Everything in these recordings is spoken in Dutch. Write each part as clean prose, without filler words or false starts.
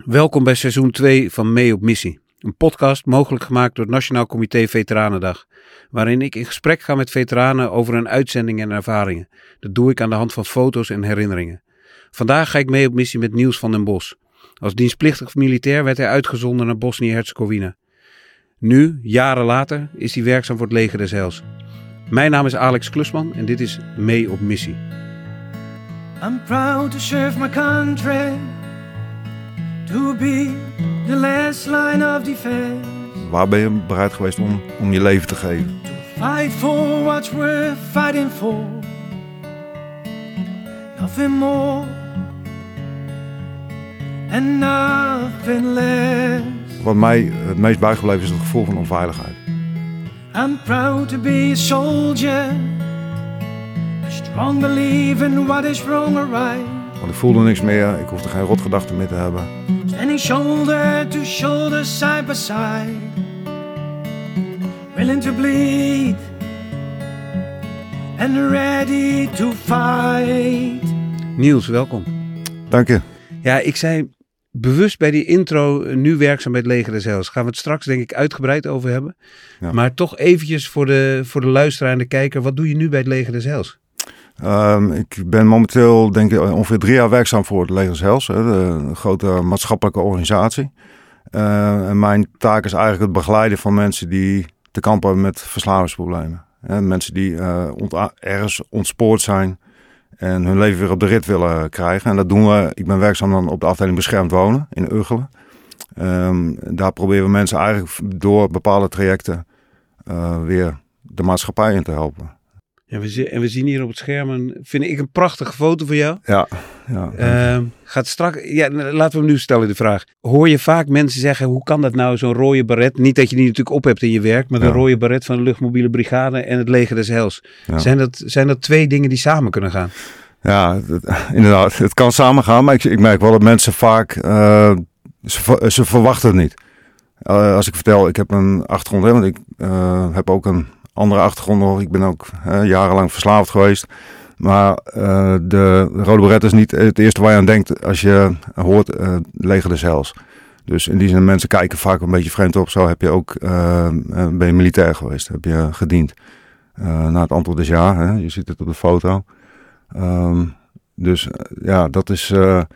Welkom bij seizoen 2 van Mee op Missie. Een podcast mogelijk gemaakt door het Nationaal Comité Veteranendag. Waarin ik in gesprek ga met veteranen over hun uitzendingen en ervaringen. Dat doe ik aan de hand van foto's en herinneringen. Vandaag ga ik mee op missie met Niels van den Bos. Als dienstplichtig militair werd hij uitgezonden naar Bosnië-Herzegovina. Nu, jaren later, is hij werkzaam voor het leger des Heils. Mijn naam is Alex Klusman en dit is Mee op Missie. I'm proud to serve my country, to be the last line of defense. Waar ben je bereid geweest om je leven te geven? Fight for what's worth fighting for. Nothing more and nothing less. Wat mij het meest bijgebleven is het gevoel van onveiligheid. I'm proud to be a soldier, a strong believer in what is wrong or right. Want ik voelde niks meer, ik hoefde geen rotgedachten meer te hebben. Standing shoulder to shoulder, side by side, willing to bleed and ready to fight. Niels, welkom. Dank je. Ja, ik zei bewust bij die intro, nu werkzaam bij het leger des Heils. Gaan we het straks denk ik uitgebreid over hebben. Ja. Maar toch eventjes voor de luisteraar en de kijker, wat doe je nu bij het leger des Heils? Ik ben momenteel denk ik ongeveer 3 jaar werkzaam voor het leger des Heils. Een grote maatschappelijke organisatie. En mijn taak is eigenlijk het begeleiden van mensen die te kampen hebben met verslavingsproblemen. Mensen die ergens ontspoord zijn en hun leven weer op de rit willen krijgen. En dat doen we. Ik ben werkzaam dan op de afdeling beschermd wonen in Uggelen. Daar proberen we mensen eigenlijk door bepaalde trajecten weer de maatschappij in te helpen. Ja, we zien hier op het scherm vind ik een prachtige foto van jou. Ja. Gaat straks. Ja, laten we hem nu stellen de vraag. Hoor je vaak mensen zeggen, hoe kan dat nou, zo'n rode baret? Niet dat je die natuurlijk op hebt in je werk, maar de rode baret van de luchtmobiele brigade en het leger des Heils. Ja. Zijn dat 2 dingen die samen kunnen gaan? Ja, inderdaad. Het kan samen gaan, maar ik merk wel dat mensen vaak, ze verwachten het niet. Als ik vertel, ik heb een achtergrond, want ik heb ook een andere achtergrond nog. Ik ben ook jarenlang verslaafd geweest. Maar de rode beret is niet het eerste waar je aan denkt als je hoort leger des Heils. Dus in die zin, mensen kijken vaak een beetje vreemd op. Zo heb je ook, ben je militair geweest, heb je gediend. Na het antwoord is ja, hè? Je ziet het op de foto. Dat is...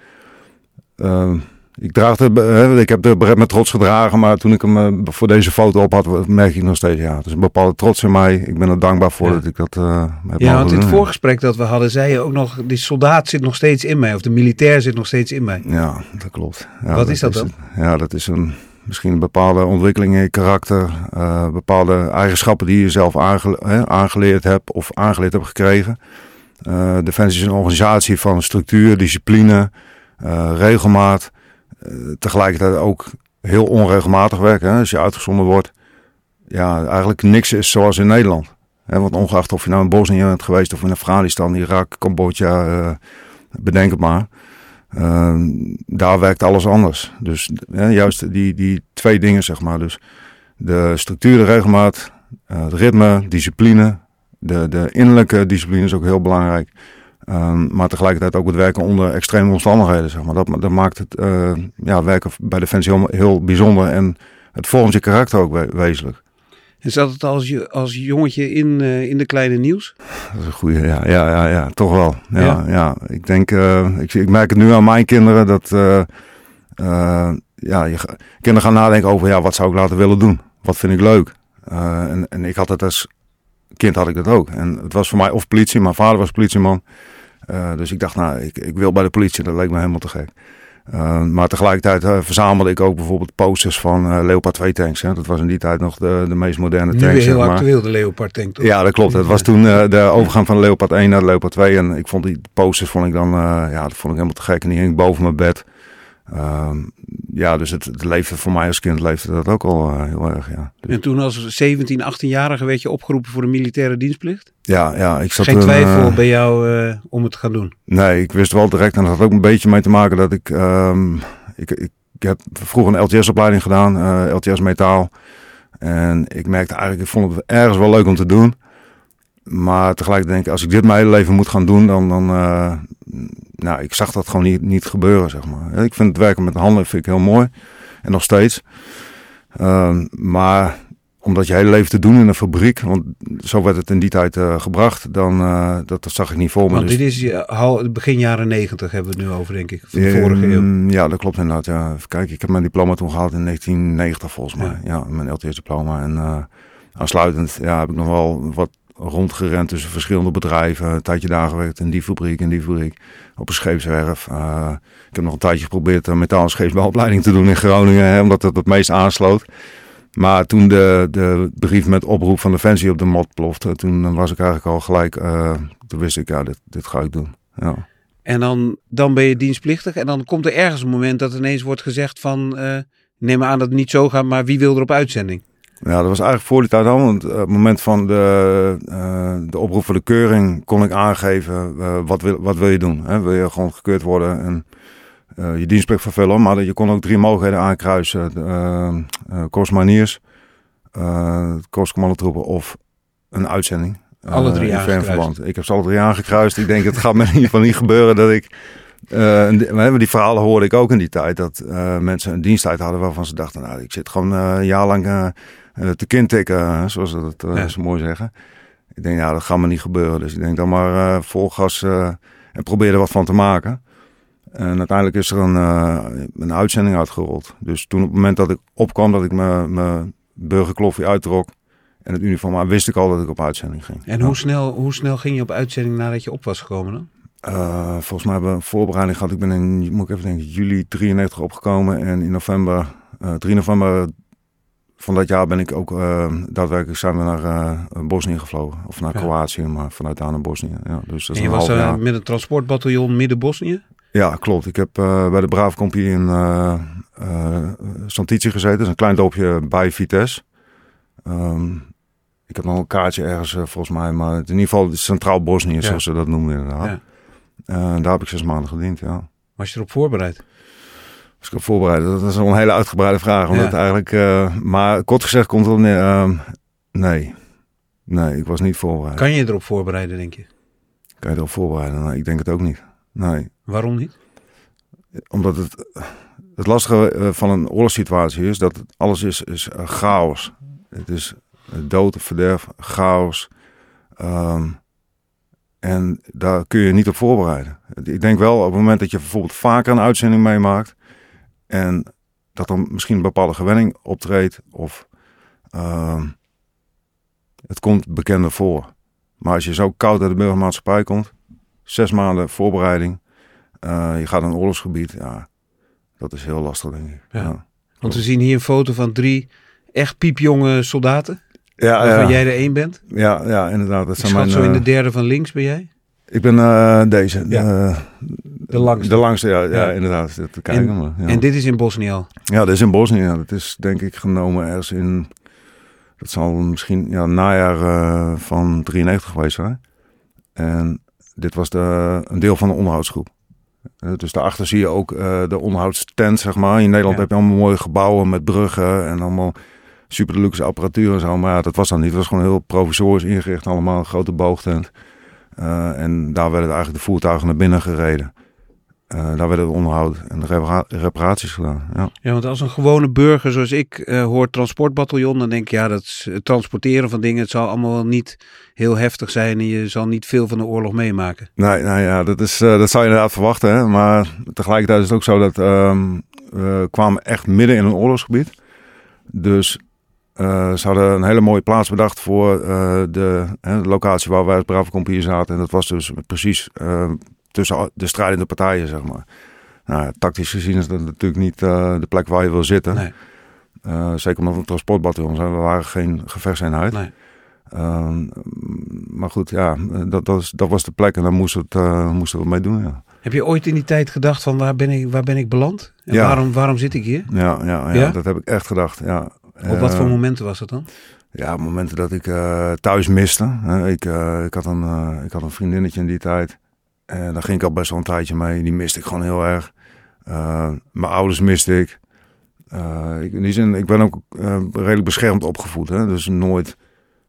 Ik heb de beret met trots gedragen, maar toen ik hem voor deze foto op had, merk ik nog steeds, het is een bepaalde trots in mij. Ik ben er dankbaar voor dat ik dat heb. Ja, want in het voorgesprek dat we hadden, zei je ook nog, die soldaat zit nog steeds in mij, of de militair zit nog steeds in mij. Ja, dat klopt. Ja, wat is dat dan? Dat is misschien een bepaalde ontwikkeling in je karakter, bepaalde eigenschappen die je zelf aangeleerd hebt of aangeleerd hebt gekregen. Defensie is een organisatie van structuur, discipline, regelmaat. Tegelijkertijd ook heel onregelmatig werken. Hè? Als je uitgezonden wordt, eigenlijk niks is zoals in Nederland. Want ongeacht of je nou in Bosnië bent geweest of in Afghanistan, Irak, Cambodja, bedenk het maar. Daar werkt alles anders. Dus juist die 2 dingen, zeg maar. Dus de structuur, de regelmaat, het ritme, discipline. De innerlijke discipline is ook heel belangrijk. Maar tegelijkertijd ook het werken onder extreme omstandigheden, zeg maar. Dat maakt het werken bij Defensie heel bijzonder en het vormt je karakter ook wezenlijk. En zat het als jongetje in de kleine Niels? Dat is een goede, ja, toch wel. Ja. Ik denk, ik merk het nu aan mijn kinderen dat kinderen gaan nadenken over, wat zou ik later willen doen? Wat vind ik leuk? En ik had het als kind had ik dat ook. En het was voor mij of politie, mijn vader was politieman. Dus ik dacht, ik wil bij de politie, dat leek me helemaal te gek. Maar tegelijkertijd verzamelde ik ook bijvoorbeeld posters van Leopard 2 tanks. Hè. Dat was in die tijd nog de meest moderne tanks. Nu weer heel actueel, de Leopard tank, toch? Ja, dat klopt. Dat was toen de overgang van de Leopard 1 naar de Leopard 2. En ik vond die posters dat vond ik helemaal te gek. En die hing boven mijn bed. Dus het leefde voor mij als kind leefde dat ook al heel erg, ja. Dus. En toen als 17, 18-jarige werd je opgeroepen voor de militaire dienstplicht? Ja. Ik zat geen twijfel bij jou om het te gaan doen? Nee, ik wist wel direct, en dat had ook een beetje mee te maken dat ik heb vroeger een LTS-opleiding gedaan, LTS metaal. En ik merkte eigenlijk, ik vond het ergens wel leuk om te doen. Maar tegelijkertijd denk ik, als ik dit mijn hele leven moet gaan doen, dan ik zag dat gewoon niet gebeuren, zeg maar. Ik vind het werken met handen vind ik heel mooi. En nog steeds. Maar om dat je hele leven te doen in een fabriek, want zo werd het in die tijd gebracht, dan dat zag ik niet voor me. Want dus, dit is begin jaren 90 hebben we het nu over, denk ik. Van de vorige eeuw. Ja, dat klopt inderdaad. Ja. Even kijken, ik heb mijn diploma toen gehaald in 1990 volgens mij. Ja, mijn LTS-diploma. En aansluitend heb ik nog wel wat rondgerend tussen verschillende bedrijven. Een tijdje daar gewerkt in die fabriek, op een scheepswerf. Ik heb nog een tijdje geprobeerd metaal- en scheepsbouwopleiding te doen in Groningen, omdat dat het meest aansloot. Maar toen de brief met oproep van Defensie op de mat plofte, toen was ik eigenlijk al gelijk, toen wist ik, dit ga ik doen. Ja. En dan ben je dienstplichtig en dan komt er ergens een moment dat ineens wordt gezegd van, neem aan dat het niet zo gaat, maar wie wil er op uitzending? Ja, dat was eigenlijk voor die tijd al. Want op het moment van de oproep voor de keuring kon ik aangeven, wat wil je doen? Hè? Wil je gewoon gekeurd worden en je dienstplicht vervullen? Maar je kon ook 3 mogelijkheden aankruisen. Korps Mariniers, Korps Commandotroepen of een uitzending. Alle 3 aangekruist. Ik heb ze alle 3 aangekruist. Ik denk, het gaat me in ieder geval niet gebeuren dat ik... die verhalen hoorde ik ook in die tijd. Dat mensen een diensttijd hadden waarvan ze dachten, ik zit gewoon een jaar lang te kintikken, zoals ze dat zo mooi zeggen. Ik denk, dat gaat me niet gebeuren. Dus ik denk dan maar vol gas en probeer er wat van te maken. En uiteindelijk is er een uitzending uitgerold. Dus toen op het moment dat ik opkwam, dat ik mijn burgerkloffie uittrok en het uniform aan, wist ik al dat ik op uitzending ging. En hoe snel ging je op uitzending nadat je op was gekomen dan? Volgens mij hebben we een voorbereiding gehad. Ik ben in, moet ik even denken, juli 93 opgekomen. En in 3 november van dat jaar ben ik ook daadwerkelijk zijn we naar Bosnië gevlogen. Of naar Kroatië, maar vanuit daar naar Bosnië. Ja, dus dat is en je was met een transportbataljon Midden-Bosnië? Ja, klopt. Ik heb bij de Brave Compagnie in Santici gezeten. Dat is een klein dorpje bij Vitesse. Ik heb nog een kaartje ergens volgens mij. Maar in ieder geval Centraal Bosnië, zoals ze dat noemen inderdaad. Ja. Daar heb ik 6 maanden gediend, ja. Was je erop voorbereid? Was ik op voorbereid? Dat is wel een hele uitgebreide vraag. Omdat eigenlijk, maar kort gezegd komt het nee. Nee, ik was niet voorbereid. Kan je erop voorbereiden, denk je? Kan je erop voorbereiden? Nee, ik denk het ook niet. Nee. Waarom niet? Omdat het lastige van een oorlogssituatie is dat alles is chaos. Het is dood, verderf, chaos. En daar kun je niet op voorbereiden. Ik denk wel op het moment dat je bijvoorbeeld vaker een uitzending meemaakt en dat er misschien een bepaalde gewenning optreedt of het komt bekender voor. Maar als je zo koud uit de burgermaatschappij komt, 6 maanden voorbereiding, je gaat naar een oorlogsgebied, dat is heel lastig, denk ik. Ja. Want we zien hier een foto van 3 echt piepjonge soldaten. Waarvan jij er 1 bent? Ja, inderdaad. Dat zijn zo in de derde van links ben jij? Ik ben deze. De langste. De langste, ja inderdaad. En dit is in Bosnië al? Ja, dit is in Bosnië. Dat is denk ik genomen ergens in... Dat zal misschien najaar van 93 geweest zijn. En dit was een deel van de onderhoudsgroep. Dus daarachter zie je ook de onderhoudstent, zeg maar. In Nederland heb je allemaal mooie gebouwen met bruggen en allemaal super deluxe apparatuur en zo. Maar dat was dan niet. Het was gewoon heel provisorisch ingericht. Allemaal een grote boogtent. En daar werden eigenlijk de voertuigen naar binnen gereden. Daar werd het onderhoud en de reparaties gedaan. Ja, want als een gewone burger zoals ik hoort transportbataljon, dan denk ik, dat is het transporteren van dingen. Het zal allemaal wel niet heel heftig zijn en je zal niet veel van de oorlog meemaken. Nee, dat zou je inderdaad verwachten. Hè? Maar tegelijkertijd is het ook zo dat we kwamen echt midden in een oorlogsgebied. Dus ze hadden een hele mooie plaats bedacht voor de locatie waar wij als Brave Compagnie zaten. En dat was dus precies tussen de strijdende partijen, zeg maar. Nou, tactisch gezien is dat natuurlijk niet de plek waar je wil zitten. Nee. Zeker omdat we een transportbataljon zijn. We waren geen gevechtseenheid. Nee. Maar goed, dat was de plek en daar moesten we mee doen, ja. Heb je ooit in die tijd gedacht van waar ben ik beland? En waarom zit ik hier? Ja, dat heb ik echt gedacht, ja. Op wat voor momenten was dat dan? Ja, momenten dat ik thuis miste. Ik had een vriendinnetje in die tijd. En daar ging ik al best wel een tijdje mee. Die miste ik gewoon heel erg. Mijn ouders miste ik. In die zin, ik ben ook redelijk beschermd opgevoed. Hè? Dus nooit...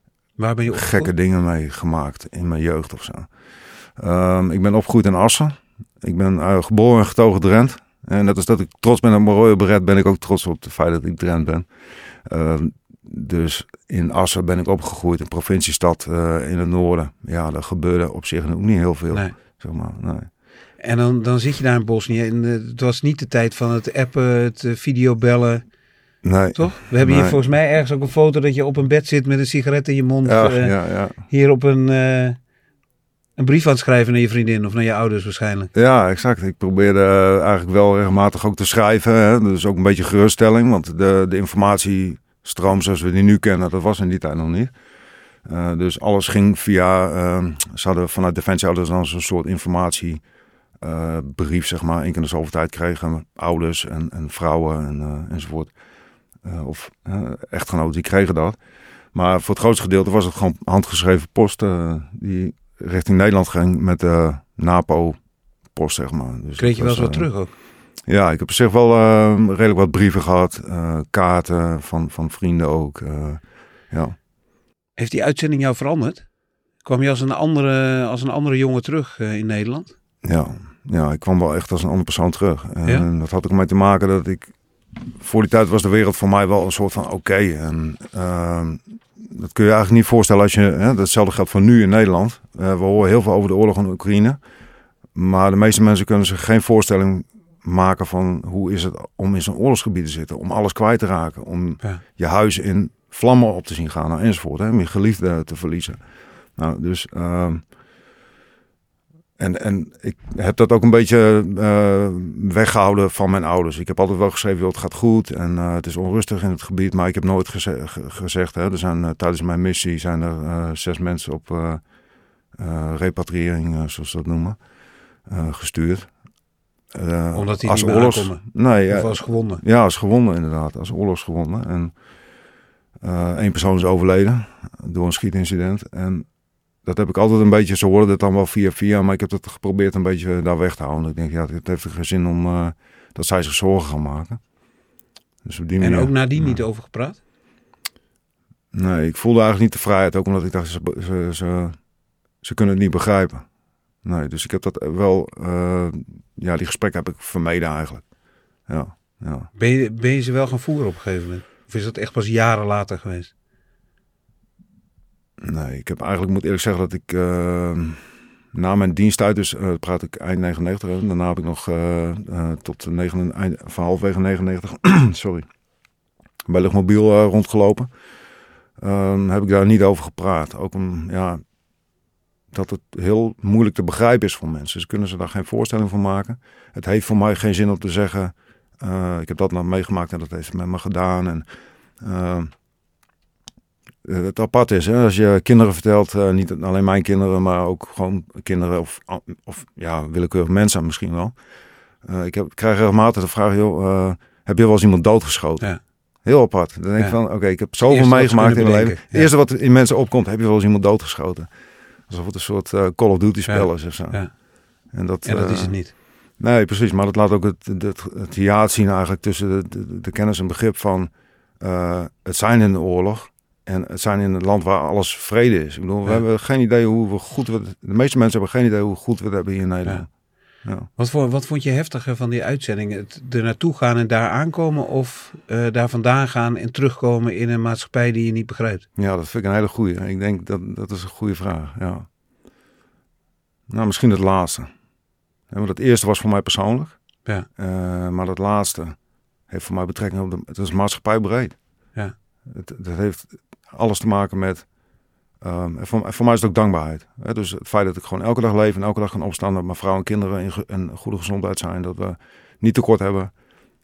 Waar ben je opgegroeid? gekke dingen mee gemaakt in mijn jeugd of zo. Ik ben opgegroeid in Assen. Ik ben geboren en getogen Drent. En net als dat ik trots ben op mijn rode beret, ben ik ook trots op het feit dat ik Drent ben. Dus in Assen ben ik opgegroeid, een provinciestad in het noorden. Ja, daar gebeurde op zich ook niet heel veel. Nee. Zeg maar, nee. En dan zit je daar in Bosnië. En het was niet de tijd van het appen, het videobellen. Nee. Toch? We hebben hier volgens mij ergens ook een foto dat je op een bed zit met een sigaret in je mond. Ja. Hier op een brief aan het schrijven naar je vriendin of naar je ouders waarschijnlijk. Ja, exact. Ik probeerde eigenlijk wel regelmatig ook te schrijven. Hè. Dus ook een beetje geruststelling. Want de informatiestroom zoals we die nu kennen, dat was in die tijd nog niet. Dus alles ging via... ze hadden vanuit Defensie hadden ze dan zo'n soort informatiebrief, zeg maar. Eén keer in de zoveel tijd kregen ouders en vrouwen enzovoort. Of echtgenoten, die kregen dat. Maar voor het grootste gedeelte was het gewoon handgeschreven post die richting Nederland ging met de NAPO-post, zeg maar. Dus kreeg je wel eens wat terug ook? Ja, ik heb op zich wel redelijk wat brieven gehad. Kaarten van vrienden ook. Ja. Heeft die uitzending jou veranderd? Kwam je als een andere jongen terug in Nederland? Ja, ik kwam wel echt als een andere persoon terug. En dat had ook mee te maken dat ik... Voor die tijd was de wereld voor mij wel een soort van oké. En dat kun je eigenlijk niet voorstellen als je... Hetzelfde geldt voor nu in Nederland. We horen heel veel over de oorlog in Oekraïne. Maar de meeste mensen kunnen zich geen voorstelling maken van hoe is het om in zo'n oorlogsgebied te zitten. Om alles kwijt te raken. Om je huis in vlammen op te zien gaan enzovoort. Om je geliefde te verliezen. Nou, dus... En ik heb dat ook een beetje weggehouden van mijn ouders. Ik heb altijd wel geschreven, het gaat goed en het is onrustig in het gebied. Maar ik heb nooit gezegd, er zijn tijdens mijn missie zijn er 6 mensen op repatriëring, zoals ze dat noemen, gestuurd. Omdat die als niet meer aankomen? Nee, of als gewonden? Ja, als gewonden inderdaad, als oorlogsgewonden. En 1 persoon is overleden door een schietincident en... Dat heb ik altijd een beetje, ze hoorden het dan wel via, maar ik heb het geprobeerd een beetje daar weg te houden. Ik denk, het heeft er geen zin om dat zij zich zorgen gaan maken. Dus op die manier, ook nadien niet over gepraat? Nee, ik voelde eigenlijk niet de vrijheid, ook omdat ik dacht, ze kunnen het niet begrijpen. Nee, dus ik heb dat wel, die gesprekken heb ik vermeden eigenlijk. Ja. Ben je ze wel gaan voeren op een gegeven moment? Of is dat echt pas jaren later geweest? Nee, ik heb eigenlijk, moet eerlijk zeggen dat ik na mijn diensttijd, dus praat ik eind 99, daarna heb ik nog tot van halfwege 99, sorry, bij Luchtmobiel rondgelopen. Heb ik daar niet over gepraat. Ook dat het heel moeilijk te begrijpen is voor mensen. Ze kunnen zich daar geen voorstelling van maken. Het heeft voor mij geen zin om te zeggen, ik heb dat nou meegemaakt en dat heeft met me gedaan en... Het apart is, als je kinderen vertelt, niet alleen mijn kinderen, maar ook gewoon kinderen of willekeurig mensen misschien wel. Ik krijg regelmatig de vraag, heb je wel eens iemand doodgeschoten? Ja. Heel apart. Dan denk ik van, oké, ik heb zoveel meegemaakt in mijn leven. Het eerste wat in mensen opkomt, heb je wel eens iemand doodgeschoten? Alsof het een soort Call of Duty spel is of zo. Ja. En dat is het niet. Nee, precies. Maar dat laat ook het hiaat zien eigenlijk tussen de kennis en begrip van het zijn in de oorlog. En het zijn in een land waar alles vrede is. Ik bedoel, we hebben geen idee de meeste mensen hebben geen idee hoe goed we het hebben hier in Nederland. Ja. Wat vond je heftiger van die uitzending? Het er naartoe gaan en daar aankomen of daar vandaan gaan en terugkomen in een maatschappij die je niet begrijpt? Ja, dat vind ik een hele goeie. Ik denk dat is een goede vraag. Ja. Nou, misschien het laatste. Want het eerste was voor mij persoonlijk. Ja. Maar dat laatste heeft voor mij betrekking op het is maatschappijbreed. Ja. Het heeft alles te maken met... voor mij is het ook dankbaarheid. Dus het feit dat ik gewoon elke dag leef en elke dag kan opstaan... dat mijn vrouw en kinderen in goede gezondheid zijn. Dat we niet tekort hebben.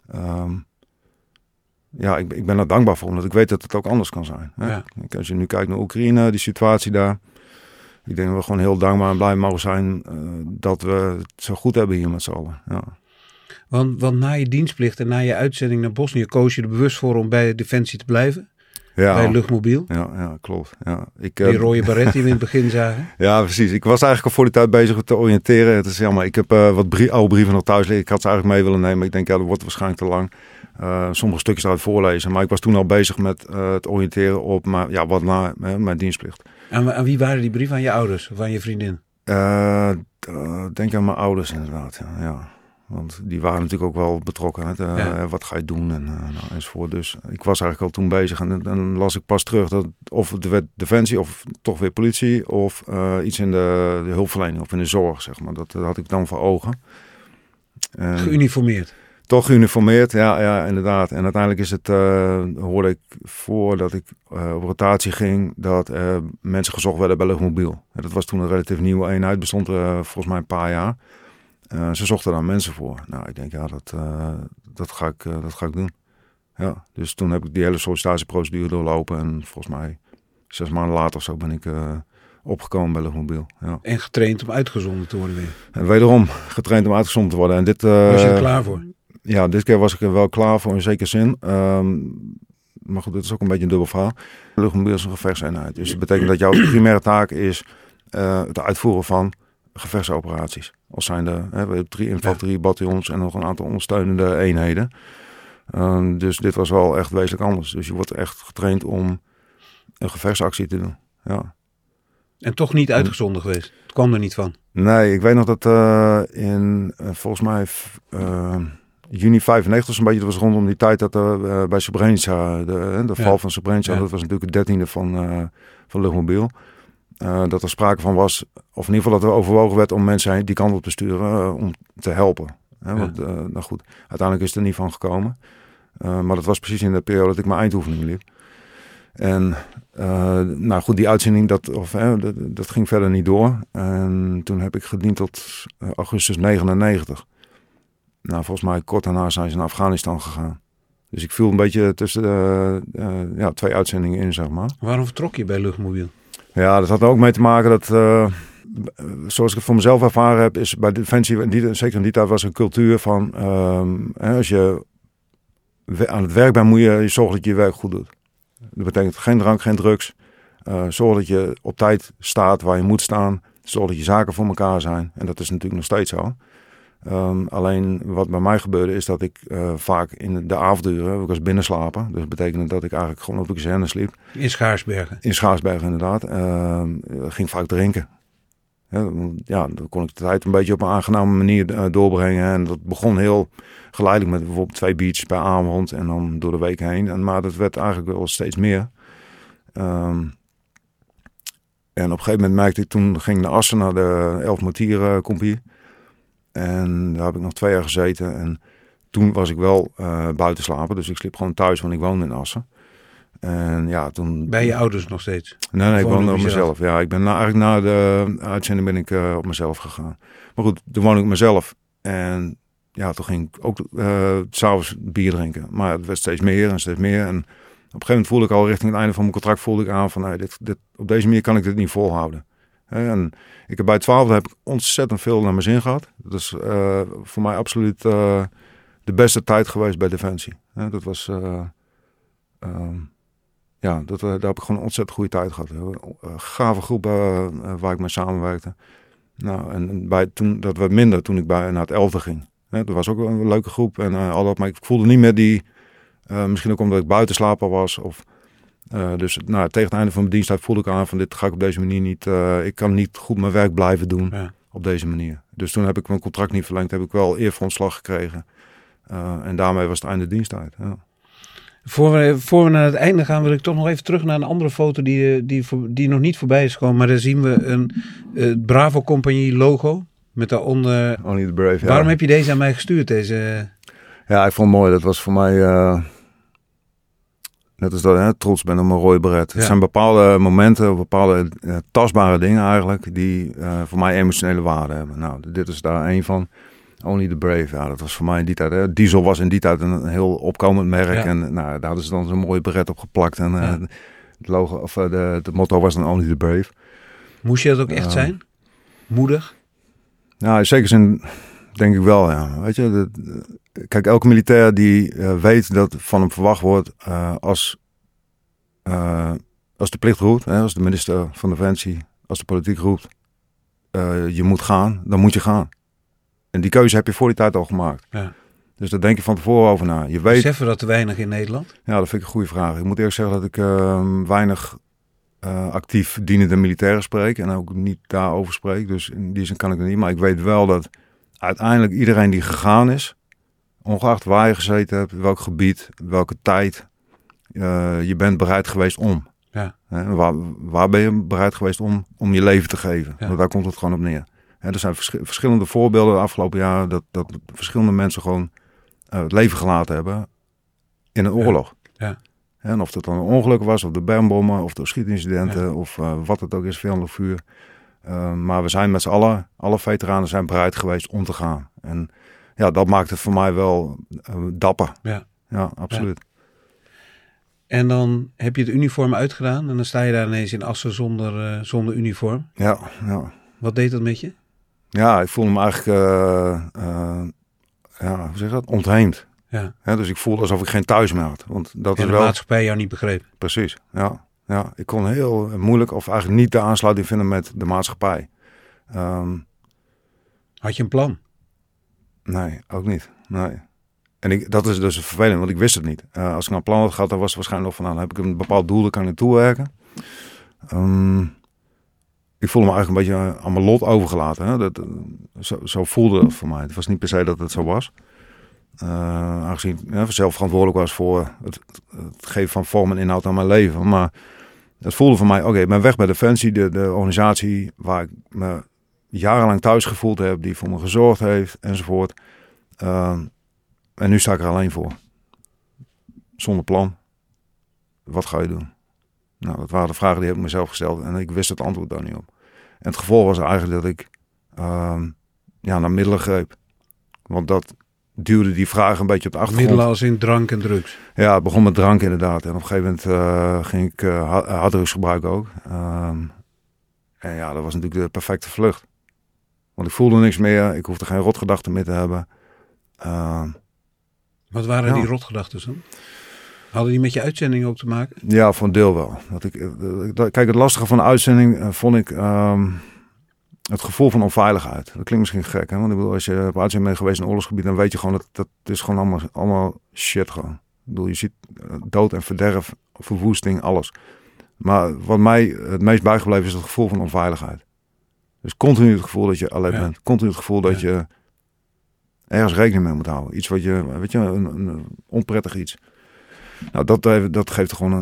Ik ben er dankbaar voor. Omdat ik weet dat het ook anders kan zijn. Ja. Als je nu kijkt naar Oekraïne, die situatie daar... Ik denk dat we gewoon heel dankbaar en blij mogen zijn... dat we het zo goed hebben hier met z'n allen. Ja. Want na je dienstplicht en na je uitzending naar Bosnië... koos je er bewust voor om bij Defensie te blijven? bij Luchtmobiel. Ja, klopt. Ja. Die rode baret die we in het begin zagen. Ja, precies. Ik was eigenlijk al voor die tijd bezig te oriënteren. Het is jammer. Ik heb wat oude brieven nog thuis liggen. Ik had ze eigenlijk mee willen nemen. Ik denk, dat wordt waarschijnlijk te lang. Sommige stukjes eruit voorlezen. Maar ik was toen al bezig met het oriënteren op wat na mijn dienstplicht. En wie waren die brieven? Aan je ouders of aan je vriendin? Denk aan mijn ouders inderdaad. Ja. Want die waren natuurlijk ook wel betrokken. Wat ga je doen enzovoort. Dus ik was eigenlijk al toen bezig. En dan las ik pas terug dat of het werd Defensie of toch weer politie. Of iets in de hulpverlening of in de zorg, zeg maar. Dat had ik dan voor ogen. Geuniformeerd? Toch geuniformeerd, ja, inderdaad. En uiteindelijk is het, hoorde ik voordat ik op rotatie ging, dat mensen gezocht werden bij Luchtmobiel. En dat was toen een relatief nieuwe eenheid, bestond volgens mij een paar jaar. Ze zochten daar mensen voor. Nou, ik denk, dat ga ik doen. Ja, dus toen heb ik die hele sollicitatieprocedure doorlopen. En volgens mij 6 maanden later of zo ben ik opgekomen bij Luchtmobiel. Ja. En getraind om uitgezonden te worden weer? En wederom getraind om uitgezonden te worden. En dit, was je er klaar voor? Ja, dit keer was ik er wel klaar voor in zekere zin. Maar goed, dat is ook een beetje een dubbel verhaal. Luchtmobiel is een gevechtseenheid. Dus dat betekent dat jouw primaire taak is het uitvoeren van gevechtsoperaties. Als zijn we hebben 3 infanteriebataljons en nog een aantal ondersteunende eenheden. Dus dit was wel echt wezenlijk anders. Dus je wordt echt getraind om een gevechtsactie te doen. Ja. En toch niet uitgezonden geweest? Het kwam er niet van? Nee, ik weet nog dat volgens mij juni 95 was een beetje, dat was rondom die tijd dat er bij Srebrenica, de val van Srebrenica, dat was natuurlijk het 13e van Luchtmobiel. Dat er sprake van was, of in ieder geval dat er overwogen werd om mensen die kant op te sturen om te helpen. Want, nou goed, uiteindelijk is het er niet van gekomen. Maar dat was precies in de periode dat ik mijn eindoefening liep. En nou goed, die uitzending, dat ging verder niet door. En toen heb ik gediend tot augustus 99. Nou, volgens mij kort daarna zijn ze naar Afghanistan gegaan. Dus ik viel een beetje tussen de 2 uitzendingen in, zeg maar. Waarom vertrok je bij Luchtmobiel? Ja, dat had er ook mee te maken dat, zoals ik het voor mezelf ervaren heb, is bij Defensie, zeker in die tijd, was een cultuur van, als je aan het werk bent, moet je zorgen dat je je werk goed doet. Dat betekent geen drank, geen drugs. Zorg dat je op tijd staat waar je moet staan. Zorg dat je zaken voor elkaar zijn. En dat is natuurlijk nog steeds zo. Alleen wat bij mij gebeurde is dat ik vaak in de avonduren, ik was binnenslapen. Dus dat betekende dat ik eigenlijk gewoon op de kazerne sliep. In Schaarsbergen? In Schaarsbergen inderdaad. Ging vaak drinken. Ja, dan kon ik de tijd een beetje op een aangename manier doorbrengen. En dat begon heel geleidelijk met bijvoorbeeld 2 biertjes per avond en dan door de week heen. Maar dat werd eigenlijk wel steeds meer. En op een gegeven moment merkte ik, toen ging ik naar Assen, naar de 11 Mortiercompagnie. En daar heb ik nog 2 jaar gezeten. En toen was ik wel buiten slapen. Dus ik sliep gewoon thuis, want ik woonde in Assen. En ja, toen... Bij je ouders nog steeds? Nee, ik woonde op mezelf. Ja, ik ben eigenlijk na de uitzending ben ik op mezelf gegaan. Maar goed, toen woonde ik mezelf. En ja, toen ging ik ook 's avonds bier drinken. Maar het werd steeds meer en steeds meer. En op een gegeven moment voelde ik al richting het einde van mijn contract, voelde ik aan van, nee, op deze manier kan ik dit niet volhouden. En ik heb bij 12 heb ik ontzettend veel naar mijn zin gehad. Dat is voor mij absoluut de beste tijd geweest bij Defensie. Dat was... daar heb ik gewoon een ontzettend goede tijd gehad. Gave groepen waar ik mee samenwerkte. Nou, en dat werd minder toen ik naar het 11e ging. Dat was ook een leuke groep en al dat, maar ik voelde niet meer die... misschien ook omdat ik buitenslaper was. Dus tegen het einde van mijn diensttijd voelde ik aan van, dit ga ik op deze manier niet... ik kan niet goed mijn werk blijven doen op deze manier. Dus toen heb ik mijn contract niet verlengd. Heb ik wel eervoor ontslag gekregen. En daarmee was het einde diensttijd. Ja. Voor we naar het einde gaan, wil ik toch nog even terug naar een andere foto die nog niet voorbij is gekomen. Maar daar zien we een Bravo Compagnie logo met daaronder... Only the Brave, Waarom heb je deze aan mij gestuurd? Deze... Ja, ik vond het mooi. Dat was voor mij... net als dat ik trots ben op mijn rode beret. Het zijn bepaalde momenten, bepaalde tastbare dingen eigenlijk, die voor mij emotionele waarde hebben. Nou, dit is daar een van. Only the Brave, ja, dat was voor mij in die tijd. Diesel was in die tijd een heel opkomend merk. Ja. En nou, daar hadden ze dan zo'n mooie beret op geplakt. En het logo, of het motto was dan Only the Brave. Moest je dat ook echt zijn? Moedig? Nou, in zekere zin denk ik wel, ja. Weet je, kijk, elke militair die weet dat van hem verwacht wordt als als de plicht roept, als de minister van Defensie, als de politiek roept, je moet gaan, dan moet je gaan. En die keuze heb je voor die tijd al gemaakt. Ja. Dus daar denk je van tevoren over na. Je weet... Beseffen we dat te weinig in Nederland? Ja, dat vind ik een goede vraag. Ik moet eerlijk zeggen dat ik weinig actief dienende militairen spreek. En ook niet daarover spreek. Dus in die zin kan ik het niet. Maar ik weet wel dat uiteindelijk iedereen die gegaan is, ongeacht waar je gezeten hebt, welk gebied, welke tijd, je bent bereid geweest om. Ja. Waar ben je bereid geweest om je leven te geven? Ja. Want daar komt het gewoon op neer. Er zijn verschillende voorbeelden de afgelopen jaren dat verschillende mensen gewoon het leven gelaten hebben in een oorlog. Ja. En of het dan een ongeluk was, of de bermbommen, of de schietincidenten, of wat het ook is, vijandelijk vuur. Maar we zijn met z'n allen, alle veteranen zijn bereid geweest om te gaan. En ja, dat maakt het voor mij wel dapper. Ja, absoluut. Ja. En dan heb je het uniform uitgedaan en dan sta je daar ineens in Assen zonder uniform. Ja. Wat deed dat met je? Ja, ik voelde me eigenlijk, hoe zeg je dat, ontheemd. Ja. Dus ik voelde alsof ik geen thuis meer had. Want dat en is de wel... maatschappij jou niet begreep. Precies, ja. Ik kon heel moeilijk of eigenlijk niet de aansluiting vinden met de maatschappij. Had je een plan? Nee, ook niet. Nee. En dat is dus vervelend, want ik wist het niet. Als ik nou een plan had gehad, dan was het waarschijnlijk nog van, dan heb ik een bepaald doel, dan kan ik naartoe werken. Ik voelde me eigenlijk een beetje aan mijn lot overgelaten. Hè? Zo voelde dat voor mij. Het was niet per se dat het zo was. Aangezien ik zelf verantwoordelijk was voor het geven van vorm en inhoud aan mijn leven. Maar het voelde voor mij, oké, ik ben weg bij Defensie, de organisatie waar ik me jarenlang thuis gevoeld heb, die voor me gezorgd heeft, enzovoort. En nu sta ik er alleen voor. Zonder plan. Wat ga je doen? Nou, dat waren de vragen die heb ik mezelf gesteld en ik wist het antwoord daar niet op. En het gevolg was eigenlijk dat ik naar middelen greep. Want dat duwde die vragen een beetje op de achtergrond. Middelen als in drank en drugs? Ja, het begon met drank inderdaad. En op een gegeven moment ging ik harddrugs gebruiken ook. En ja, dat was natuurlijk de perfecte vlucht. Want ik voelde niks meer. Ik hoefde geen rotgedachten meer te hebben. Wat waren die rotgedachten dan? Hadden die met je uitzending ook te maken? Ja, voor een deel wel. Kijk, het lastige van de uitzending vond ik het gevoel van onveiligheid. Dat klinkt misschien gek, hè? Want ik bedoel, als je op uitzending bent geweest in een oorlogsgebied, dan weet je gewoon dat is gewoon allemaal shit gewoon. Ik bedoel, je ziet dood en verderf, verwoesting, alles. Maar wat mij het meest bijgebleven is het gevoel van onveiligheid. Dus continu het gevoel dat je alert bent. Continu het gevoel dat je ergens rekening mee moet houden. Iets wat je, weet je, een onprettig iets. Nou, dat geeft gewoon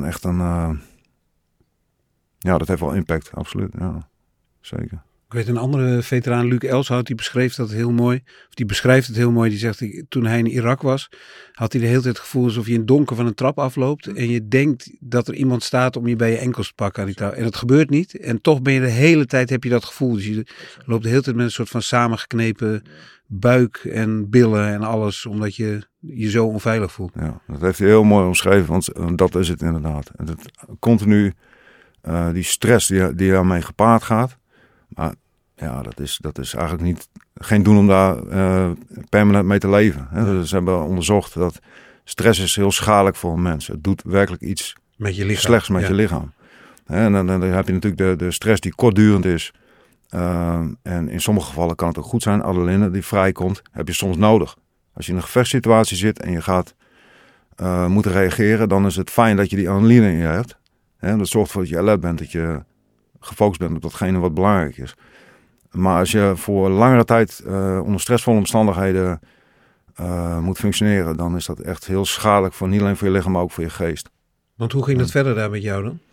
dat heeft wel impact, absoluut. Ja, zeker. Ik weet een andere veteraan, Luc Elshout, die beschrijft het heel mooi. Die zegt, toen hij in Irak was, had hij de hele tijd het gevoel alsof je in het donker van een trap afloopt. En je denkt dat er iemand staat om je bij je enkels te pakken aan die touw. En het gebeurt niet. En toch ben je de hele tijd, heb je dat gevoel. Dus je loopt de hele tijd met een soort van samengeknepen buik en billen en alles. Omdat je je zo onveilig voelt. Ja, dat heeft hij heel mooi omschreven. Want dat is het inderdaad. Continu die stress die daarmee gepaard gaat. Maar ja, dat is eigenlijk geen doen om daar permanent mee te leven. Hè. Ze hebben onderzocht dat stress is heel schadelijk voor een mens. Het doet werkelijk iets met je lichaam. Slechts met je lichaam. En dan heb je natuurlijk de stress die kortdurend is. En in sommige gevallen kan het ook goed zijn. Adrenaline die vrijkomt, heb je soms nodig. Als je in een gevechtssituatie zit en je gaat moeten reageren, dan is het fijn dat je die adrenaline in je hebt. Dat zorgt ervoor dat je alert bent, dat je gefocust bent op datgene wat belangrijk is. Maar als je voor langere tijd onder stressvolle omstandigheden moet functioneren, dan is dat echt heel schadelijk voor niet alleen voor je lichaam, maar ook voor je geest. Want hoe ging dat verder daar met jou dan?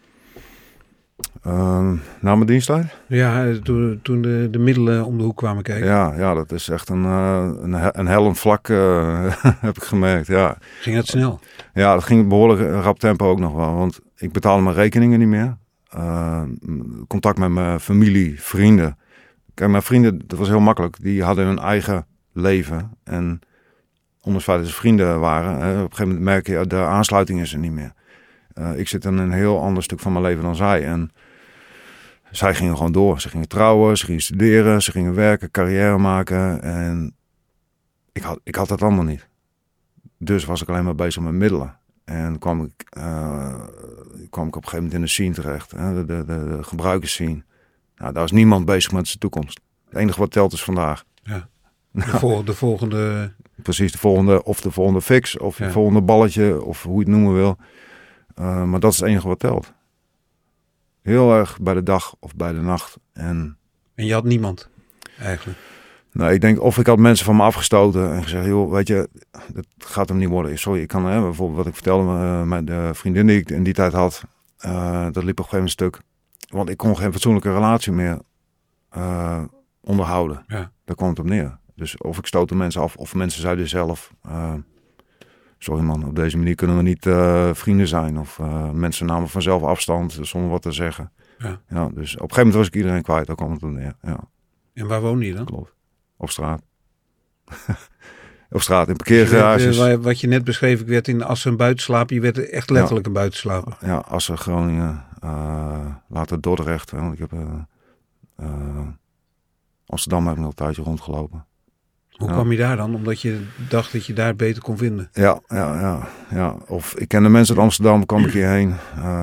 Na mijn diensttijd? Ja, toen de middelen om de hoek kwamen kijken. Ja, dat is echt een hellend vlak, heb ik gemerkt. Ja. Ging dat snel? Ja, dat ging behoorlijk rap tempo ook nog wel. Want ik betaalde mijn rekeningen niet meer. Contact met mijn familie, vrienden. Kijk, mijn vrienden, dat was heel makkelijk. Die hadden hun eigen leven. En ondanks het feit dat ze vrienden waren, op een gegeven moment merk je, de aansluiting is er niet meer. Ik zit in een heel ander stuk van mijn leven dan zij. En zij gingen gewoon door. Ze gingen trouwen, ze gingen studeren, ze gingen werken, carrière maken. En ik had dat allemaal niet. Dus was ik alleen maar bezig met middelen. En kwam ik op een gegeven moment in de scene terecht. Hè, de gebruikersscene. Nou, daar is niemand bezig met zijn toekomst. Het enige wat telt is vandaag. Ja. De volgende... Precies, de volgende fix of het volgende balletje of hoe je het noemen wil. Maar dat is het enige wat telt. Heel erg bij de dag of bij de nacht. En je had niemand eigenlijk? Nou, ik denk of ik had mensen van me afgestoten en gezegd, joh, weet je, dat gaat hem niet worden. Sorry, ik kan bijvoorbeeld wat ik vertelde met de vriendin die ik in die tijd had, dat liep op een gegeven moment stuk. Want ik kon geen fatsoenlijke relatie meer onderhouden. Ja. Daar kwam het op neer. Dus of ik stootte mensen af of mensen zeiden zelf, sorry man, op deze manier kunnen we niet vrienden zijn. Of mensen namen vanzelf afstand zonder wat te zeggen. Ja. Ja, dus op een gegeven moment was ik iedereen kwijt, daar kwam het op neer. Ja. En waar woonde je dan? Klopt. Op straat. Op straat, in parkeergarages. Wat je net beschreef, ik werd in Assen een buitenslaper. Je werd echt letterlijk een buitenslaper. Ja, Assen, Groningen, later Dordrecht. Want ik heb Amsterdam heb ik nog een tijdje rondgelopen. Hoe kwam je daar dan? Omdat je dacht dat je daar beter kon vinden? Ja. Of ik kende mensen uit Amsterdam, kwam ik hierheen.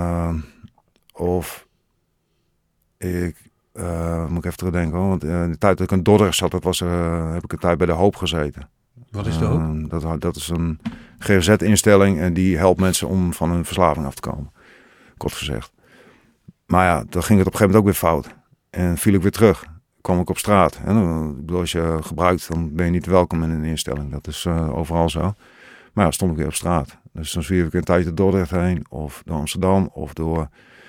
Of ik... moet ik even terugdenken hoor. Want de tijd dat ik in Dordrecht zat, heb ik een tijd bij de Hoop gezeten. Wat is de Hoop? Dat is een GGZ-instelling en die helpt mensen om van hun verslaving af te komen. Kort gezegd. Maar ja, dan ging het op een gegeven moment ook weer fout. En viel ik weer terug. Kwam ik op straat. En, ik bedoel, als je gebruikt, dan ben je niet welkom in een instelling. Dat is overal zo. Maar ja, stond ik weer op straat. Dus dan zwierf ik een tijdje door Dordrecht heen. Of door Amsterdam. Of door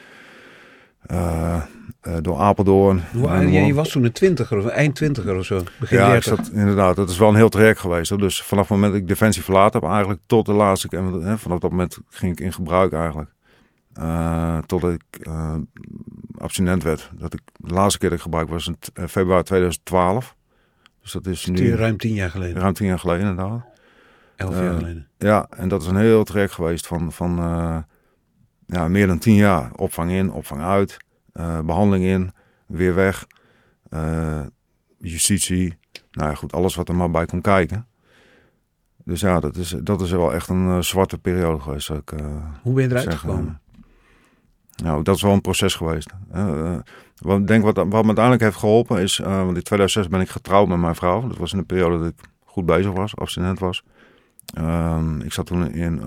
Apeldoorn. Je was toen een 20er of eind 20er of zo. Begin 30. Inderdaad. Dat is wel een heel traject geweest. Hoor. Dus vanaf het moment dat ik Defensie verlaten heb eigenlijk tot de laatste keer. Vanaf dat moment ging ik in gebruik eigenlijk. Totdat ik abstinent werd. De laatste keer dat ik gebruik was in februari 2012. Dus dat is nu... Ruim 10 jaar geleden. Ruim 10 jaar geleden inderdaad. 11 jaar geleden. Ja, en dat is een heel traject geweest van meer dan 10 jaar. Opvang in, opvang uit. Behandeling in, weer weg. Justitie. Nou ja, goed, alles wat er maar bij kon kijken. Dus ja, dat is wel echt een zwarte periode geweest. Hoe ben je eruit gekomen? Nou, dat is wel een proces geweest. Ik denk wat me uiteindelijk heeft geholpen is... want in 2006 ben ik getrouwd met mijn vrouw. Dat was in een periode dat ik goed bezig was, abstinent was. Ik zat toen in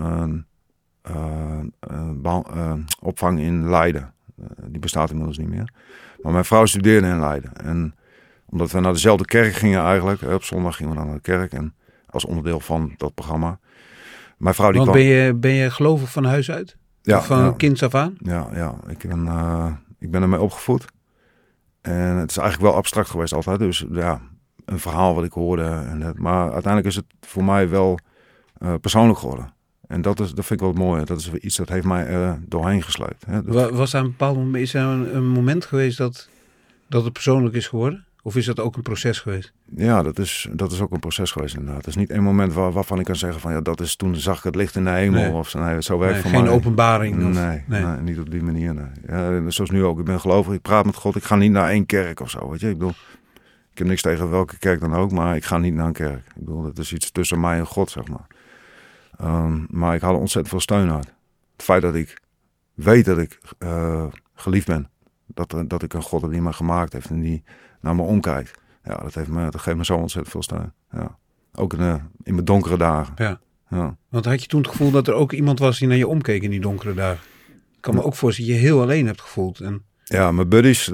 opvang in Leiden. Die bestaat inmiddels niet meer. Maar mijn vrouw studeerde in Leiden. En omdat we naar dezelfde kerk gingen eigenlijk... op zondag gingen we dan naar de kerk. En als onderdeel van dat programma. Mijn vrouw die kwam... Ben je gelovig van huis uit? Ja, van kinds af aan? Ja. Ik ben ermee opgevoed. En het is eigenlijk wel abstract geweest altijd. Dus ja, een verhaal wat ik hoorde. Maar uiteindelijk is het voor mij wel persoonlijk geworden. En dat vind ik wel mooi. Dat is iets dat heeft mij doorheen gesleept. Was er een bepaald moment, is er een moment geweest dat het persoonlijk is geworden? Of is dat ook een proces geweest? Ja, dat is ook een proces geweest inderdaad. Het is niet één moment waarvan ik kan zeggen van... ja, dat is toen zag ik het licht in de hemel. Nee. Of zo werkt voor mij. Geen openbaring? Nee, niet op die manier. Nee. Ja, zoals nu ook. Ik ben gelovig, ik praat met God. Ik ga niet naar één kerk of zo. Weet je? Ik bedoel, ik heb niks tegen welke kerk dan ook. Maar ik ga niet naar een kerk. Ik bedoel, dat is iets tussen mij en God, zeg maar. Maar ik haal er ontzettend veel steun uit. Het feit dat ik weet dat ik geliefd ben. Dat ik een God heb die me gemaakt heeft en die naar me omkijkt. Ja, dat geeft me zo ontzettend veel steun. Ja. Ook in mijn donkere dagen. Ja. Want had je toen het gevoel dat er ook iemand was die naar je omkeek in die donkere dagen? Ik kan me ook voorstellen dat je heel alleen hebt gevoeld. Ja, mijn buddies,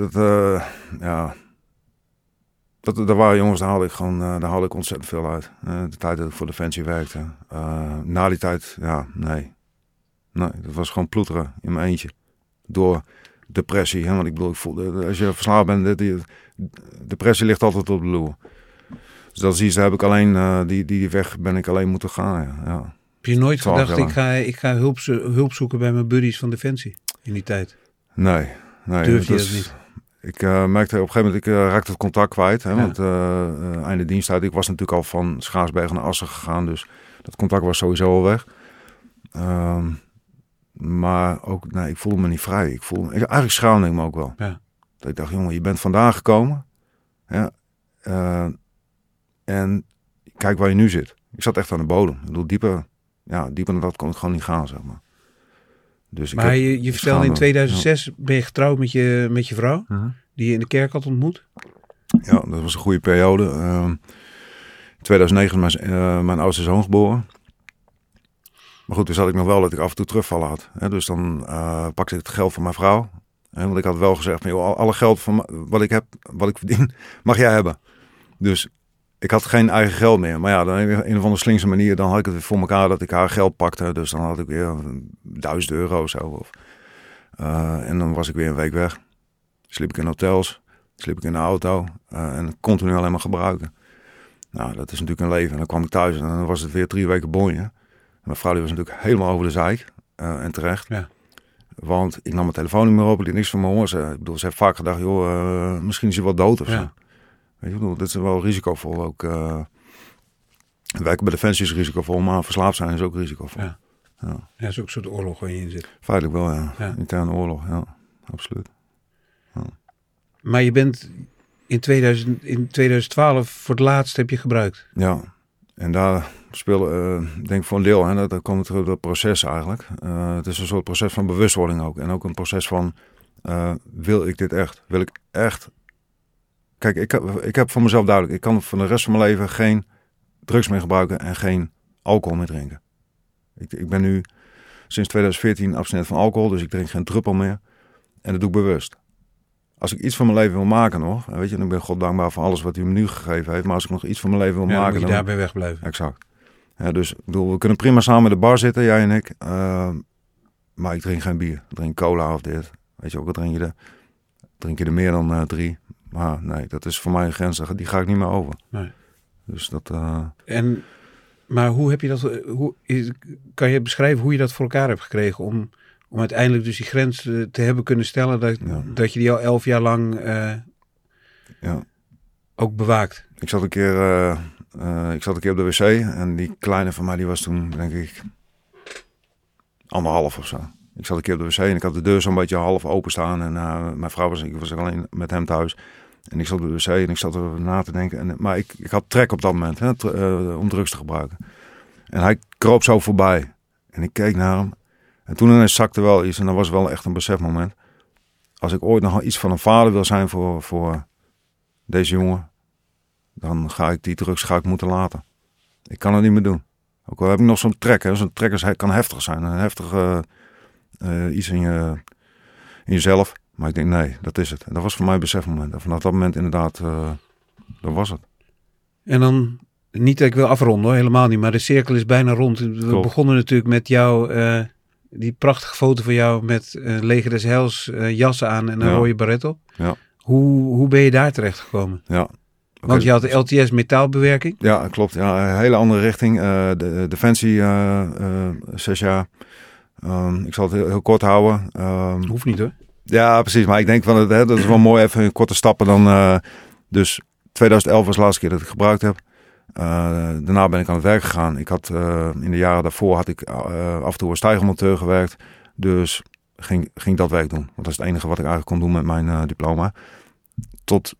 daar waren jongens, daar haalde ik ontzettend veel uit. De tijd dat ik voor Defensie werkte. Na die tijd, nee. Nee, dat was gewoon ploeteren in mijn eentje. Door depressie. Hè? Want ik bedoel, ik voelde, als je verslaafd bent, depressie ligt altijd op de loer. Dus dat is iets, daar heb ik alleen, die weg ben ik alleen moeten gaan. Ja. Heb je nooit gedacht, ik ga hulp zoeken bij mijn buddies van Defensie in die tijd? Nee. Durf je dat niet? Ik merkte op een gegeven moment, ik raakte het contact kwijt. Hè, want einde diensttijd, ik was natuurlijk al van Schaarsbergen naar Assen gegaan. Dus dat contact was sowieso al weg. Maar ook, ik voelde me niet vrij. Eigenlijk schaamde ik me ook wel. Ja. Dat ik dacht, jongen, je bent vandaan gekomen. Ja, en kijk waar je nu zit. Ik zat echt aan de bodem. Ik bedoel, dieper dan dat kon ik gewoon niet gaan, zeg maar. Dus maar je vertelde in 2006 ben je getrouwd met je vrouw, die je in de kerk had ontmoet? Ja, dat was een goede periode. In 2009 is mijn oudste zoon geboren. Maar goed, toen zat ik nog wel dat ik af en toe terugvallen had. Dus dan pakte ik het geld van mijn vrouw. Want ik had wel gezegd, alle geld van wat ik verdien, mag jij hebben. Dus ik had geen eigen geld meer. Maar ja, dan een of andere slinkse manier, dan had ik het weer voor elkaar dat ik haar geld pakte. Dus dan had ik weer €1000 of zo. En dan was ik weer een week weg. Sliep ik in hotels, sliep ik in de auto en continu alleen maar gebruiken. Nou, dat is natuurlijk een leven. En dan kwam ik thuis en dan was het weer 3 weken bonje. Mijn vrouw die was natuurlijk helemaal over de zeik en terecht. Ja. Want ik nam mijn telefoon niet meer op, ik liet niks van me horen. Ze heeft vaak gedacht, joh, misschien is hij wel dood of zo. Ja. Weet je, dat is wel risicovol. Ook werken bij Defensie is risicovol, maar verslaafd zijn is ook risicovol. Ja, ja. Dat is ook een soort oorlog waar je in zit. Feitelijk wel, ja. Interne oorlog, ja, absoluut. Ja. Maar je bent in 2012 voor het laatst heb je gebruikt. Ja, en daar denk ik voor een deel, hè, dat komt het dat proces eigenlijk. Het is een soort proces van bewustwording ook. En ook een proces van, wil ik dit echt? Wil ik echt... Kijk, ik heb voor mezelf duidelijk, ik kan voor de rest van mijn leven geen drugs meer gebruiken en geen alcohol meer drinken. Ik ben nu sinds 2014 abstinent van alcohol, dus ik drink geen druppel meer. En dat doe ik bewust. Als ik iets van mijn leven wil maken nog, weet je, en ik ben God dankbaar voor alles wat hij me nu gegeven heeft, maar als ik nog iets van mijn leven wil maken, moet je daarbij wegblijven. Exact. Ja, dus ik bedoel, we kunnen prima samen in de bar zitten, jij en ik, maar ik drink geen bier. Ik drink cola of dit. Weet je ook, wat drink je er meer dan 3. Maar nee, dat is voor mij een grens, die ga ik niet meer over. Nee. Dus dat... Maar hoe heb je dat... Kan je beschrijven hoe je dat voor elkaar hebt gekregen om uiteindelijk dus die grens te hebben kunnen stellen dat je die al 11 jaar lang ook bewaakt? Ik zat een keer op de wc en die kleine van mij die was toen denk ik 1,5 of zo. Ik zat een keer op de wc en ik had de deur zo'n beetje half open staan en mijn vrouw ik was alleen met hem thuis. En ik zat op de wc en ik zat er na te denken. Maar ik had trek op dat moment om drugs te gebruiken. En hij kroop zo voorbij. En ik keek naar hem. En toen ineens zakte wel iets. En dat was wel echt een besefmoment. Als ik ooit nog iets van een vader wil zijn voor deze jongen. Dan ga ik die drugs moeten laten. Ik kan het niet meer doen. Ook al heb ik nog zo'n trek. Zo'n trek kan heftig zijn. Een heftig iets in jezelf. Maar ik denk, nee, dat is het. En dat was voor mij een besefmoment. En vanaf dat moment inderdaad, dat was het. En dan, niet dat ik wil afronden hoor, helemaal niet. Maar de cirkel is bijna rond. We begonnen natuurlijk met jou, die prachtige foto van jou met Leger des Heils jas aan en een rode baret op. Ja. Hoe ben je daar terecht gekomen? Ja. Want je had de LTS metaalbewerking. Ja, klopt. Ja, een hele andere richting. De Defensie, 6 jaar. Ik zal het heel kort houden. Hoeft niet hoor. Ja, precies. Maar ik denk van dat is wel mooi even in korte stappen. Dan, dus 2011 was de laatste keer dat ik gebruikt heb. Daarna ben ik aan het werk gegaan. Ik had in de jaren daarvoor had ik af en toe als stijgermonteur gewerkt. Dus ging dat werk doen. Want dat is het enige wat ik eigenlijk kon doen met mijn diploma. Tot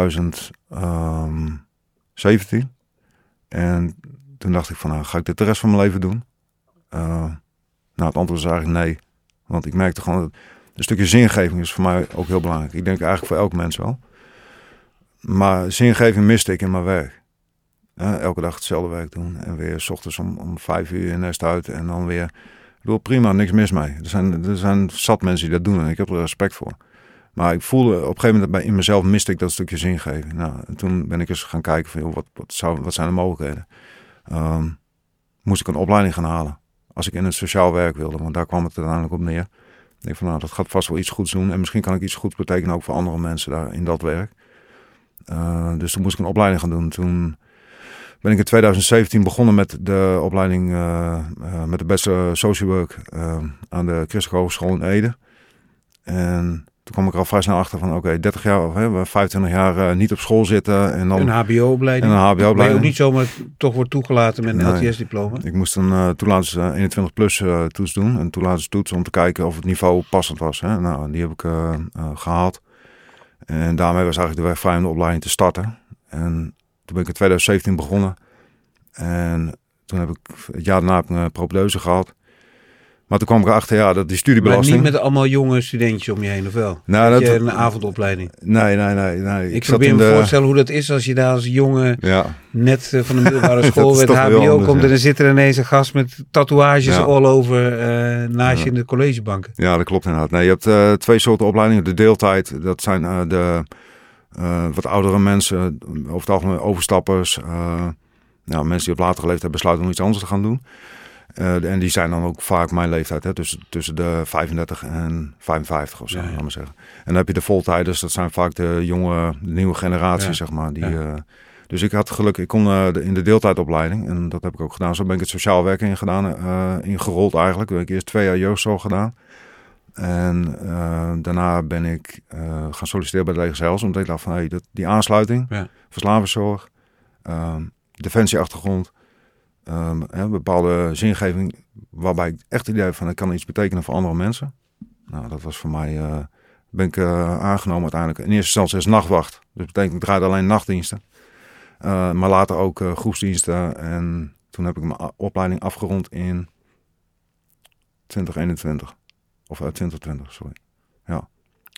2017. En toen dacht ik van, nou, ga ik dit de rest van mijn leven doen? Het antwoord is eigenlijk nee. Want ik merkte gewoon dat een stukje zingeving is voor mij ook heel belangrijk. Ik denk eigenlijk voor elk mens wel. Maar zingeving miste ik in mijn werk. Elke dag hetzelfde werk doen. En weer 's ochtends om 5 uur je nest uit. En dan weer. Ik bedoel, prima, niks mis mee. Er zijn zat mensen die dat doen. En ik heb er respect voor. Maar ik voelde op een gegeven moment in mezelf miste ik dat stukje zingeving. Nou, en toen ben ik eens gaan kijken van, joh, wat zijn de mogelijkheden. Moest ik een opleiding gaan halen. Als ik in het sociaal werk wilde. Want daar kwam het uiteindelijk op neer. Ik denk van, nou, dat gaat vast wel iets goeds doen. En misschien kan ik iets goeds betekenen ook voor andere mensen daar in dat werk. Dus toen moest ik een opleiding gaan doen. Toen ben ik in 2017 begonnen met de opleiding met de Bachelor Social Work aan de Christelijke Hogeschool in Ede. En toen kwam ik er al vrij snel achter van, oké, 30 jaar of 25 jaar niet op school zitten. En dan een HBO-opleiding. Waar je ook niet zomaar toch wordt toegelaten met een LTS-diploma. Ik moest een toelaats 21 plus toets doen. Een toelaatstoets om te kijken of het niveau passend was. Hè. Nou, die heb ik gehaald. En daarmee was eigenlijk de weg vrij om de opleiding te starten. En toen ben ik in 2017 begonnen. En toen heb ik het jaar daarna een propedeuse gehad. Maar toen kwam ik erachter, dat die studiebelasting... Maar niet met allemaal jonge studentjes om je heen, of wel? Nou, dat je een avondopleiding? Nee. Ik probeer me voorstellen hoe dat is als je daar als jongen net van de middelbare school met HBO komt en dan zit er ineens een gast met tatoeages all over naast je in de collegebanken. Ja, dat klopt inderdaad. Nee, je hebt 2 soorten opleidingen. De deeltijd, dat zijn de wat oudere mensen, over het algemeen overstappers. Mensen die op latere leeftijd besluiten om iets anders te gaan doen. En die zijn dan ook vaak mijn leeftijd, hè? Dus tussen de 35 en 55 of zo, laat maar zeggen. En dan heb je de voltijders, dat zijn vaak de nieuwe generatie, zeg maar. Dus ik had geluk, ik kon in de deeltijdopleiding, en dat heb ik ook gedaan. Zo ben ik het sociaal werken ingerold eigenlijk. Ik heb eerst 2 jaar jeugdzorg gedaan. En daarna ben ik gaan solliciteren bij de Leger omdat ik dacht van, die aansluiting, verslavingszorg, defensieachtergrond, bepaalde zingeving, waarbij ik echt het idee heb van, ik kan iets betekenen voor andere mensen. Nou, dat was voor mij, ben ik aangenomen uiteindelijk. In eerste instantie als nachtwacht. Dus dat betekent, ik draaide alleen nachtdiensten. Maar later ook groepsdiensten. En toen heb ik mijn opleiding afgerond in 2021. Of 2020, sorry. Ja.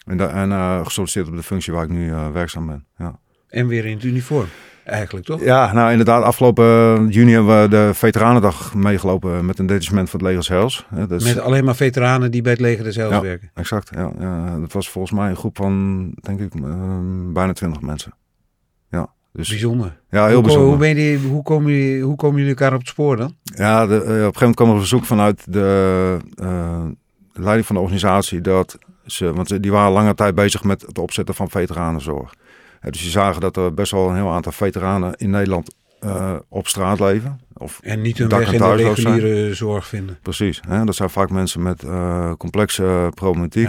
En gesolliciteerd op de functie waar ik nu werkzaam ben. Ja. En weer in het uniform, eigenlijk toch? Ja, nou inderdaad. Afgelopen juni hebben we de Veteranendag meegelopen met een detachement van het Leger des Heils. Met alleen maar veteranen die bij het Leger des Heils werken? Exact. Ja. Dat was volgens mij een groep van, denk ik, bijna 20 mensen. Ja. Dus, bijzonder. Ja, heel bijzonder. Hoe komen jullie elkaar op het spoor dan? Ja, op een gegeven moment kwam er een verzoek vanuit de leiding van de organisatie want die waren lange tijd bezig met het opzetten van veteranenzorg. Dus die zagen dat er best wel een heel aantal veteranen in Nederland op straat leven. En niet hun weg in de reguliere zorg vinden. Precies. Dat zijn vaak mensen met complexe problematiek.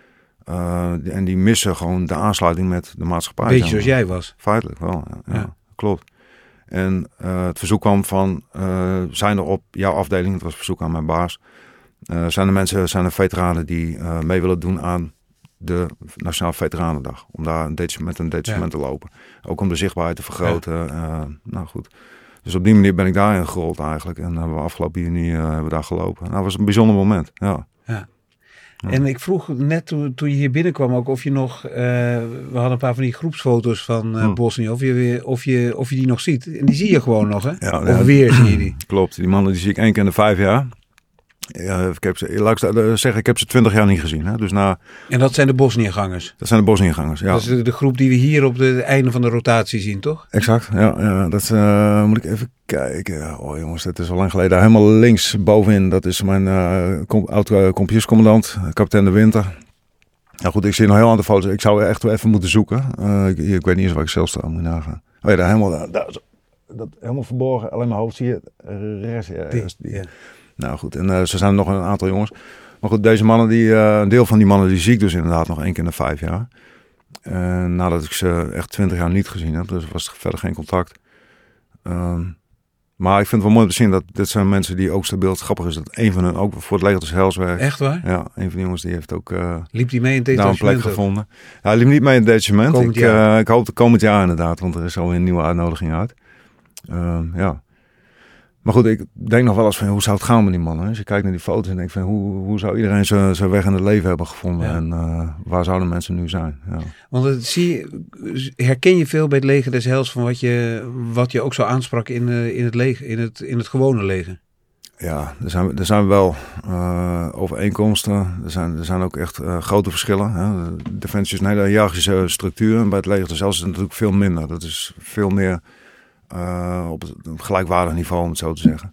Ja. En die missen gewoon de aansluiting met de maatschappij. Beetje zoals jij was. Feitelijk wel, ja. Klopt. En het verzoek kwam van, zijn er op jouw afdeling, het was een verzoek aan mijn baas, zijn er veteranen die mee willen doen aan de Nationale Veteranendag. Om daar een detachement te lopen. Ook om de zichtbaarheid te vergroten. Nou goed. Dus op die manier ben ik daarin gerold eigenlijk. En hebben we afgelopen juni hebben we daar gelopen. Nou, dat was een bijzonder moment. Ja. En ik vroeg net toen je hier binnenkwam ook of je nog... we hadden een paar van die groepsfoto's van Bosnië. Of je die nog ziet. En die zie je gewoon nog, hè? Of weer zie je die. Klopt. Die mannen die zie ik 1 keer in de 5 jaar. Ja, ik heb ze 20 jaar niet gezien. Hè? Dus en dat zijn de Bosniëgangers? Dat zijn de Bosniëgangers, ja. Dat is de groep die we hier op het einde van de rotatie zien, toch? Exact, ja. Dat moet ik even kijken. Oh jongens, dat is al lang geleden. Daar helemaal links bovenin, dat is mijn oud-compagnierscommandant, kapitein De Winter. Nou goed, ik zie nog heel aantal foto's. Ik zou echt wel even moeten zoeken. Ik weet niet eens waar ik zelf sta, moet je nagaan. Oh ja, daar helemaal, dat helemaal verborgen. Alleen mijn hoofd zie je rechts. Ja. Nou goed, en ze zijn nog een aantal jongens. Maar goed, deze mannen, een deel van die mannen die zie ik dus inderdaad nog 1 keer in de 5 jaar. Nadat ik ze echt 20 jaar niet gezien heb, dus was er verder geen contact. Maar ik vind het wel mooi om te zien dat dit zijn mensen die ook stabiel. Het grappig is dat een van hen ook voor het Leger des Heils werkt. Echt waar? Ja, een van die jongens die heeft ook liep die mee in het daar een plek gevonden. Ja, hij liep niet mee in het detachement. Ik hoop het komend jaar inderdaad, want er is alweer een nieuwe uitnodiging uit. Ja. Maar goed, ik denk nog wel eens van hoe zou het gaan met die mannen. Als je kijkt naar die foto's en denkt van hoe zou iedereen zijn weg in het leven hebben gevonden. Ja. En waar zouden mensen nu zijn. Ja. Want herken je veel bij het Leger des Heils van wat je ook zo aansprak in het leger, in het gewone leger? Ja, er zijn wel overeenkomsten. Er zijn ook echt grote verschillen. Hè. Defensie is een hele hiërarchische structuur. En bij het Leger des Heils is het natuurlijk veel minder. Dat is veel meer op een gelijkwaardig niveau, om het zo te zeggen.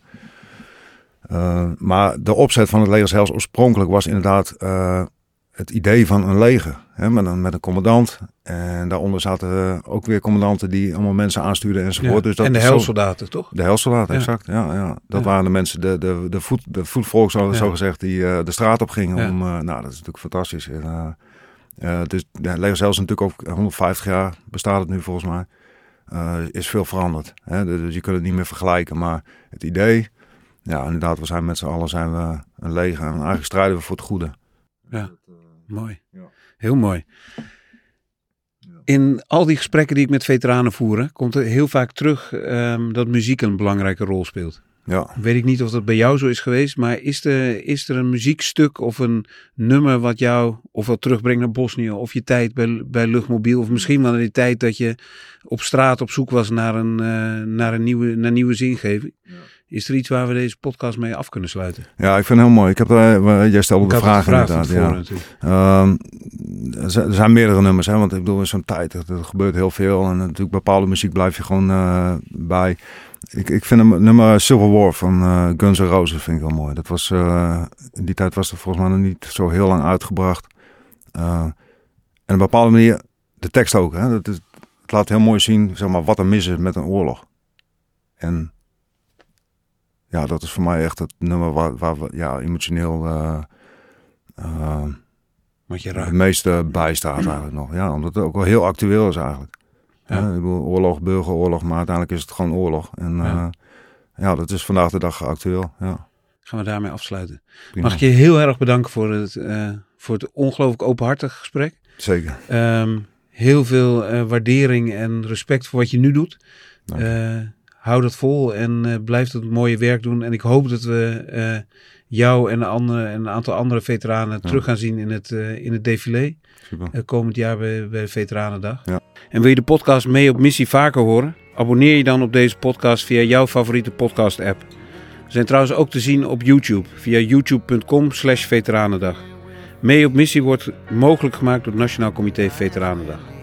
Maar de opzet van het Leger des Heils oorspronkelijk was inderdaad het idee van een leger. Hè, met een commandant. En daaronder zaten ook weer commandanten die allemaal mensen aanstuurden enzovoort. Ja, dus dat en de Heilsoldaten, toch? De Heilsoldaten, exact. Ja. Dat waren de mensen, de voetvolk, zo gezegd, die de straat op gingen. Ja. Dat is natuurlijk fantastisch. Dus de Leger des Heils is natuurlijk ook 150 jaar bestaat het nu volgens mij. Is veel veranderd. Hè? Dus je kunt het niet meer vergelijken. Maar het idee, ja, inderdaad, we zijn met z'n allen zijn we een leger. En eigenlijk strijden we voor het goede. Ja, mooi. Ja. Heel mooi. In al die gesprekken die ik met veteranen voer, komt er heel vaak terug dat muziek een belangrijke rol speelt. Ja. Weet ik niet of dat bij jou zo is geweest, maar is er een muziekstuk of een nummer wat jou ofwel terugbrengt naar Bosnië of je tijd bij Luchtmobiel of misschien wel in die tijd dat je op straat op zoek was naar nieuwe zingeving? Ja. Is er iets waar we deze podcast mee af kunnen sluiten? Ja, ik vind het heel mooi. Jij stelde de vraag inderdaad. Er zijn meerdere nummers, hè, want ik bedoel in zo'n tijd, er gebeurt heel veel en natuurlijk bepaalde muziek blijf je gewoon bij. Ik vind een nummer Civil War van Guns N' Roses vind ik wel mooi. Dat was, in die tijd was het volgens mij nog niet zo heel lang uitgebracht. En op een bepaalde manier, de tekst ook. Hè, het laat heel mooi zien zeg maar, wat er mis is met een oorlog. En ja, dat is voor mij echt het nummer waar we emotioneel wat je het meeste bij staat eigenlijk nog. Ja, omdat het ook wel heel actueel is eigenlijk. Ja. Ik bedoel, oorlog, burgeroorlog, maar uiteindelijk is het gewoon oorlog. En dat is vandaag de dag actueel. Ja. Gaan we daarmee afsluiten. Prima. Mag ik je heel erg bedanken voor het ongelooflijk openhartig gesprek. Zeker. Heel veel waardering en respect voor wat je nu doet. Hou dat vol en blijf dat mooie werk doen. En ik hoop dat we jou en een aantal andere veteranen terug gaan zien in het défilé. Komend jaar bij de Veteranendag. Ja. En wil je de podcast Mee op Missie vaker horen? Abonneer je dan op deze podcast via jouw favoriete podcast app. We zijn trouwens ook te zien op YouTube via youtube.com/veteranendag. Mee op Missie wordt mogelijk gemaakt door het Nationaal Comité Veteranendag.